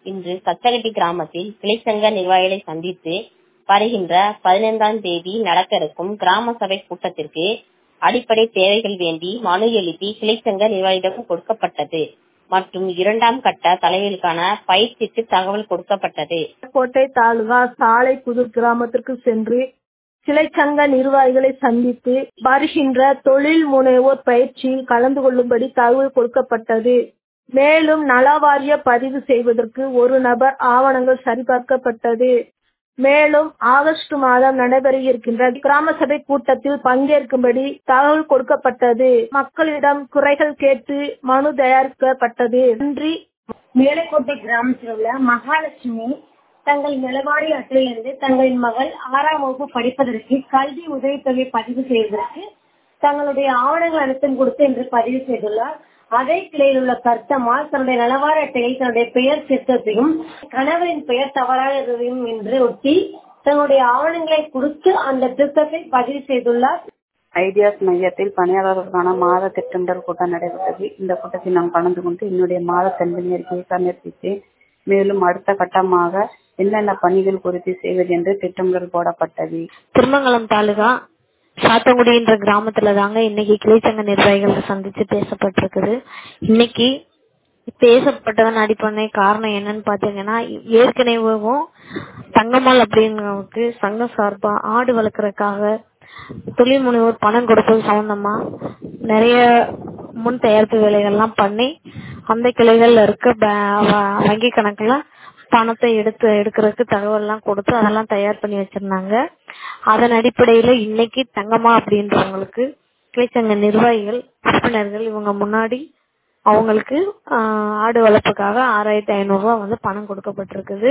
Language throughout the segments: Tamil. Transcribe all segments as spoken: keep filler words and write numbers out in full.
இன்று சச்சகட்டி கிராமத்தில் கிளைச்சங்க நிர்வாகிகளை சந்தித்து வருகின்ற பதினைந்தாம் தேதி நடக்க இருக்கும் கிராம சபை கூட்டத்திற்கு அடிப்படை தேவைகள் வேண்டி மனு எழுதி கிளைச்சங்க நிர்வாகிகளிடம் கொடுக்கப்பட்டது மற்றும் இரண்டாம் கட்ட தலைவர்களுக்கான பயிற்சிக்கு தகவல் கொடுக்கப்பட்டது. கோட்டை தாலுகா சாலை புது கிராமத்திற்கு சென்று கிளைச்சங்க நிர்வாகிகளை சந்தித்து வருகின்ற தொழில் முனைவோர் பயிற்சியில் கலந்து கொள்ளும்படி தகவல் கொடுக்கப்பட்டது. மேலும் நலவாரிய பதிவு செய்வதற்கு ஒரு நபர் ஆவணங்கள் சரிபார்க்கப்பட்டது. மேலும் ஆகஸ்ட் மாதம் நடைபெற இருக்கின்ற கிராம சபை கூட்டத்தில் பங்கேற்கும்படி தகவல் கொடுக்கப்பட்டது. மக்களிடம் குறைகள் கேட்டு மனு தயாரிக்கப்பட்டது. நன்றி. மேலக்கோட்டை கிராமத்தில் உள்ள மகாலட்சுமி தங்கள் நிலவாரி அட்டையிலிருந்து தங்களின் மகள் ஆறாம் வகுப்பு படிப்பதற்கு கல்வி உதவித்தொகை பதிவு செய்வதற்கு தங்களுடைய ஆவணங்கள் அனைத்தும் கொடுத்து என்று பதிவு செய்துள்ளார். அதே கிளையில் உள்ள கர்த்தம்மாள் தன்னுடைய நலவாரி அட்டையில் தன்னுடைய பெயர் திருத்தத்தையும் கணவரின் பெயர் தவறாகவும் என்று ஒட்டி தன்னுடைய ஆவணங்களை கொடுத்து அந்த திருத்தத்தை பதிவு செய்துள்ளார். ஐடியாஸ் மையத்தில் பணியாளர்களுக்கான மாத திட்டமிடல் கூட்டம் நடைபெற்றது. இந்த கூட்டத்தில் நான் கலந்து கொண்டு என்னுடைய மாத தன்மை அறிக்கையை சமர்ப்பித்தேன். மேலும் அடுத்த கட்டமாக என்னென்ன பணிகள் குறித்து செய்வது என்று திட்டமிடல் போடப்பட்டது. திருமங்கலம் தாலுகா சாத்தங்குடி என்ற கிராமத்துல தாங்க இன்னைக்கு கிளைச்சங்க நிர்வாகிகளை சந்திச்சு பேசப்பட்டிருக்குது. இன்னைக்கு பேசப்பட்டதன் அடிப்படை காரணம் என்னன்னு பாத்தீங்கன்னா, ஏற்கனவே தங்கம்மாள் அப்படிங்கிறவங்களுக்கு சங்க சார்பா ஆடு வளர்க்கறதுக்காக தொழில் முனைவோர் பணம் கொடுப்பது சம்பந்தமா நிறைய முன் தயாரிப்பு வேலைகள்லாம் பண்ணி அந்த கிளைகள்ல இருக்க வங்கி கணக்குல பணத்தை எடுத்து எடுக்கிறதுக்கு தகவல் எல்லாம் கொடுத்து அதெல்லாம் தயார் பண்ணி வச்சிருந்தாங்க. அதன் அடிப்படையில இன்னைக்கு தங்கம்மா அப்படின்றவங்களுக்கு கிளைச்சங்க நிர்வாகிகள் உறுப்பினர்கள் இவங்க முன்னாடி அவங்களுக்கு ஆடு வளர்ப்புக்காக ஆறாயிரத்தி ஐநூறு ரூபாய் வந்து பணம் கொடுக்கப்பட்டிருக்குது.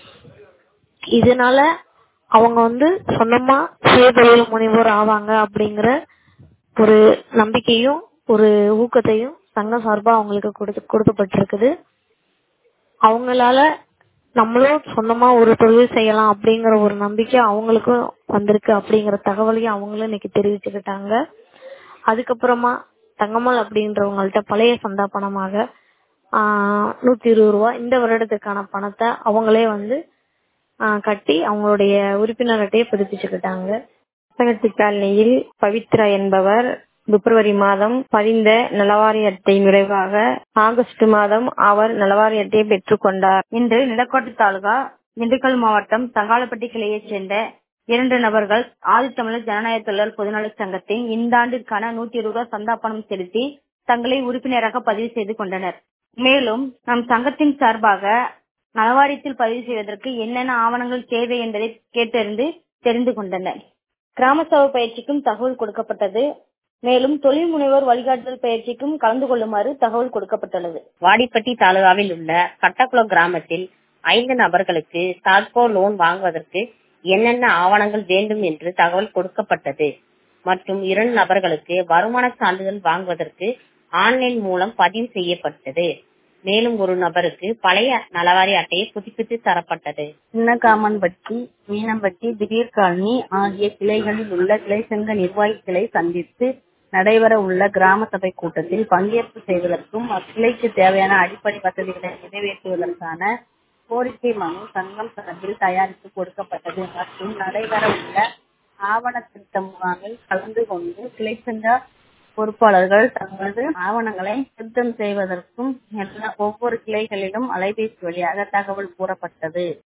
இதனால அவங்க வந்து சொந்தமா சுய தொழில் முனைவோர் ஆவாங்க அப்படிங்கிற ஒரு நம்பிக்கையும் ஒரு ஊக்கத்தையும் சங்க சார்பா அவங்களுக்கு கொடுக்கப்பட்டிருக்குது. அவங்களால நம்மளும் சொந்தமா ஒரு தொழில் செய்யலாம் அப்படிங்கிற ஒரு நம்பிக்கை அவங்களுக்கும் வந்திருக்கு அப்படிங்கிற தகவலையும் அவங்களும் இன்னைக்கு தெரிவிச்சுக்கிட்டாங்க. அதுக்கப்புறமா தங்கம்மாள் அப்படின்றவங்கள்ட்ட பழைய சந்தா பணமாக ஆஹ் நூத்தி இருபது ரூபாய் இந்த வருடத்துக்கான பணத்தை அவங்களே வந்து ஆஹ் கட்டி அவங்களுடைய உறுப்பினர் அட்டையை புதுப்பிச்சுக்கிட்டாங்க. காலனியில் பவித்ரா என்பவர் பிப்ரவரி மாதம் பதிந்த நலவாரி அட்டை நிறைவாக ஆகஸ்ட் மாதம் அவர் நலவாரி அட்டையை பெற்றுக் கொண்டார். இன்று நிலக்கோட்டை தாலுகா திண்டுக்கல் மாவட்டம் தங்காலப்பட்டி கிளையைச் சேர்ந்த இரண்டு நபர்கள் ஆதித்தமிழர் ஜனநாயக தொழிலாளர் பொதுநல சங்கத்தின் இந்த ஆண்டிற்கான நூத்தி இருபது ரூபாய் சந்தா பணம் செலுத்தி தங்களை உறுப்பினராக பதிவு செய்து கொண்டனர். மேலும் நம் சங்கத்தின் சார்பாக நலவாரியத்தில் பதிவு செய்வதற்கு என்னென்ன ஆவணங்கள் தேவை என்பதை கேட்டறிந்து தெரிந்து கொண்டனர். கிராம சபை பயிற்சிக்கும் தகவல் கொடுக்கப்பட்டது. மேலும் தொழில் முனைவோர் வழிகாட்டுதல் பயிற்சிக்கும் கலந்து கொள்ளுமாறு தகவல் கொடுக்கப்பட்டுள்ளது. வாடிப்பட்டி தாலுகாவில் உள்ள கட்டக்குளம் கிராமத்தில் ஐந்து நபர்களுக்கு தாட்கோ லோன் வாங்குவதற்கு என்னென்ன ஆவணங்கள் வேண்டும் என்று தகவல் கொடுக்கப்பட்டது மற்றும் இரண்டு நபர்களுக்கு வருமான சான்றிதழ் வாங்குவதற்கு ஆன்லைன் மூலம் பதிவு செய்யப்பட்டது. மேலும் ஒரு நபருக்கு பழைய நலவாரி அட்டையை புதுப்பித்து தரப்பட்டது. சின்னகாமன்பட்டி, மீனம்பட்டி, திடீர் காலனி ஆகிய கிளைகளில் உள்ள கிளைச்சங்க நிர்வாகிகளை சந்தித்து நடைபெற உள்ள கிராம சபை கூட்டத்தில் பங்கேற்பு செய்வதற்கும் அக்கிளைக்கு தேவையான அடிப்படை வசதிகளை நிறைவேற்றுவதற்கான கோரிக்கை மனு சங்கம் சார்பில் தயாரித்து கொடுக்கப்பட்டது மற்றும் நடைபெற உள்ள ஆவண திருத்த முகாமில் கலந்து கொண்டு கிளைச்சங்க பொறுப்பாளர்கள் தங்களது ஆவணங்களை திருத்தம் செய்வதற்கும் ஒவ்வொரு கிளைகளிலும் அலைபேசி வழியாக தகவல் கூறப்பட்டது.